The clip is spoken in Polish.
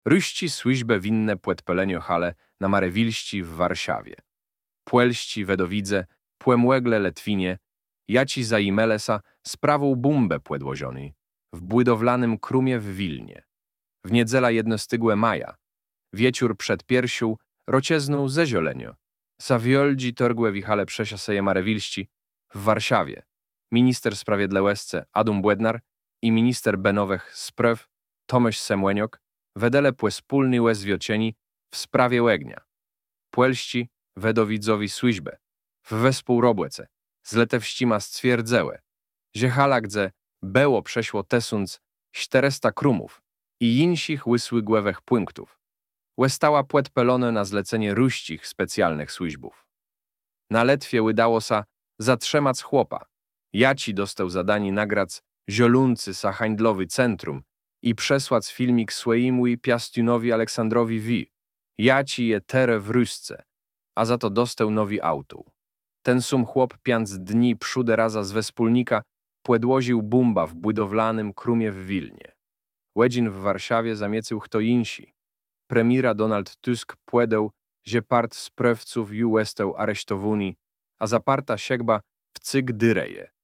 Ryści służbę winne płetpelenio hale na Marewilści w Warszawie. Płelści wedowidze, płemłegle letwinie, jaci za imelesa sprawą bumbę płedłoziony w budowlanym krumie w Wilnie. W niedziela jednostygłe maja, wieciór przed piersią, rocieznął ze ziolenio. Zawioldzi torgłe wichale przesiaseje Marewilści w Warszawie. Minister sprawiedlewesce Adam Błednar i minister Benowech Spraw Tomasz Semłeniok wedele płespólny łez wiocieni w sprawie łegnia. Płelści wedowidzowi służbę w wespół robłece z letewścima stwierdzełe, że halakdze było przeszło tesunc 400 krumów i jinsich łysły głewech punktów. Łestała płetpelone na zlecenie ruścich specjalnych służbów. Na Letwie udało sa zatrzymać chłopa. Jaci dostał zadanie nagrać zioluncy sa handlowy centrum i przesłać filmik swojemu i piastiunowi Aleksandrowi V. Jaci je tere w Rusce, a za to dostał nowi autu. Ten sum chłop piąc dni przódę raza z wespólnika płedłoził bumba w budowlanym krumie w Wilnie. Łedzin w Warszawie zamiecył kto insi. Premiera Donald Tusk płedeł, że part sprawców ju łestał aresztowuni, a zaparta siegba w cyk dyreje.